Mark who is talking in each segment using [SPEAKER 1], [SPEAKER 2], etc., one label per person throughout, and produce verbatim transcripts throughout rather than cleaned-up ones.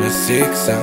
[SPEAKER 1] سیکسم.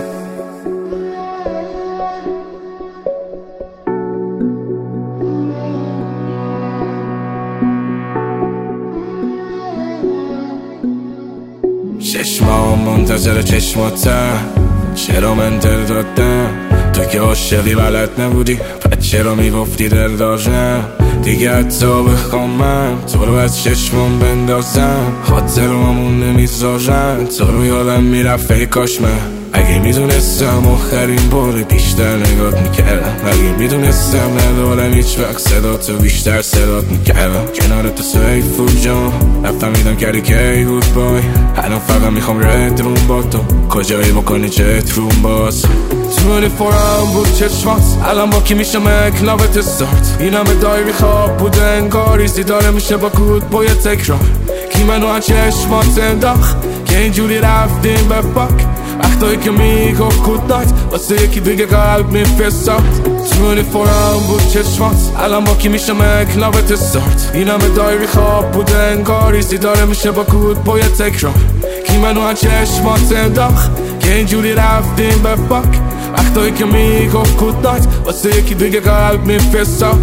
[SPEAKER 1] شش ماه منتظر چشماتم، چرا من دل دادم؟ تو که عاشقی بلد نبودی، پس چرا میگفتی دل داشتم؟ دیگه حتی بخوام من تو رو از چشمم بندازم، خاطرامون نمیذارن تو رو یادم میرفت. ای کاش من اگه میدونستم آخرین بار بیشتر نگات میکردم، اگه میدونستم ندارم هیچ وقت صدا تو بیشتر صدات میکردم. کنار تو سیفور جان نفهمیدم کردی کی گود بای، الان فقط میخوام رد روم با تو، کجایی بکنی چت روم باز. تو فورم بود چشمات، الان با کی میشه مکلاوت استارت؟ این همه دایری خواب بوده انگار ایزی داره میشه با کود با یه تکرار. کی منو از چشمات انداخت که اینجوری رفتیم به پاک، وقتایی که میگفت کود نایت واسه یکی دیگه قلب میفرستاد. تو فورم بود چشمات، الان با کی میشه مکلاوت استارت؟ این همه دایری خواب بوده انگار ایزی داره میشه با کود با یه تکرار. کی منو از چشمات انداخت که اینجوری رفتیم به پاک، وقتایی که میگفت کود نایت واسه یکی دیگه قلب میفرستاد.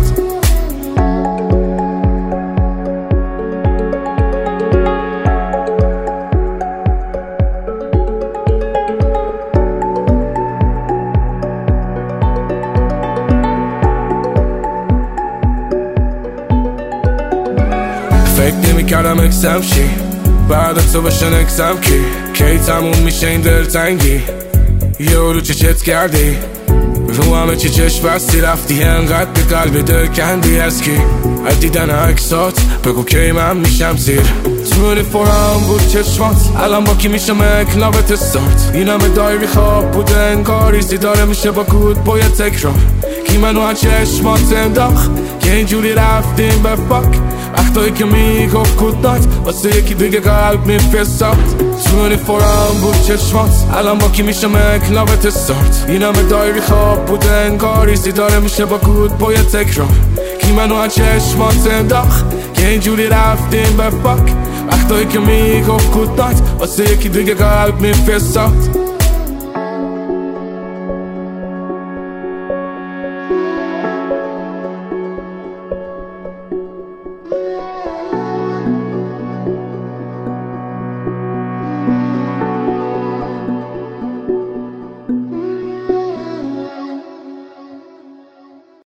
[SPEAKER 1] فکر نمی کردم اکسم شی، بعد تو بشن اکسم کی کی تموم میشه این دلتنگی؟ یه رو چه چت کردی؟ رو همه چی چشم بستی رفتی انقدر به قلب دل کندی از کی؟ از دیدن عکسات بگو کی من میشم زیر. تو فورم بود چشمات، الان با کی میشه مکلاوت استارت؟ این همه دایری خواب بوده انگار ایزی داره میشه با کود با یه تکرار. کی منو از چشمات انداخت که اینجوری رفتیم به پاک، وقتایی که میگفت کود نایت واسه یکی دیگه قلب میفرستاد. تو فورم بود چشمات، الان با کی میشه مکلاوت استارت؟ این همه دایری خواب بوده انگار ایزی داره میشه با کود با یه تکرار. کی منو از چشمات انداخت که اینجوری رفتیم به پاک، وقتایی که میگفت کود نایت واسه یکی دیگه قلب میفرستاد.